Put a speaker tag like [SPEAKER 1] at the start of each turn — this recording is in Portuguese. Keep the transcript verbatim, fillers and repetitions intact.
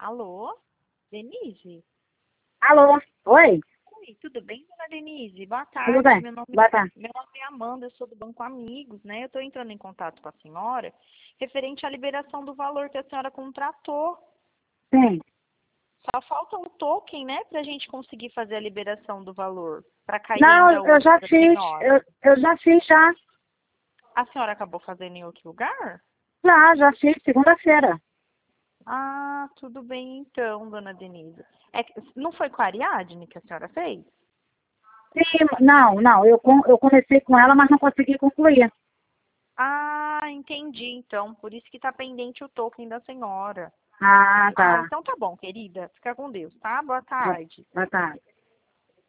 [SPEAKER 1] Alô? Denise?
[SPEAKER 2] Alô? Oi?
[SPEAKER 1] Oi, tudo bem, dona Denise? Boa
[SPEAKER 2] Tudo
[SPEAKER 1] tarde.
[SPEAKER 2] bem?
[SPEAKER 1] Meu nome,
[SPEAKER 2] Boa tarde.
[SPEAKER 1] meu nome é Amanda, eu sou do Banco Amigos, né? Eu estou entrando em contato com a senhora referente à liberação do valor que a senhora contratou.
[SPEAKER 2] Sim.
[SPEAKER 1] Só falta um token, né, para a gente conseguir fazer a liberação do valor, para cair
[SPEAKER 2] Não,
[SPEAKER 1] ainda
[SPEAKER 2] eu
[SPEAKER 1] hoje
[SPEAKER 2] já
[SPEAKER 1] para a
[SPEAKER 2] fiz.
[SPEAKER 1] senhora.
[SPEAKER 2] Eu, eu já fiz, já.
[SPEAKER 1] A senhora acabou fazendo em outro lugar?
[SPEAKER 2] Já, já fiz, segunda-feira.
[SPEAKER 1] Ah, tudo bem então, dona Denise. É, que- não foi com a Ariadne que a senhora fez?
[SPEAKER 2] Sim, não, não. Eu, com- eu comecei com ela, mas não consegui concluir.
[SPEAKER 1] Ah, entendi, então. Por isso que está pendente o token da senhora.
[SPEAKER 2] Ah,
[SPEAKER 1] Ah,
[SPEAKER 2] tá.
[SPEAKER 1] então tá bom, querida. Fica com Deus, tá? Boa
[SPEAKER 2] Boa
[SPEAKER 1] tarde.
[SPEAKER 2] boa tarde.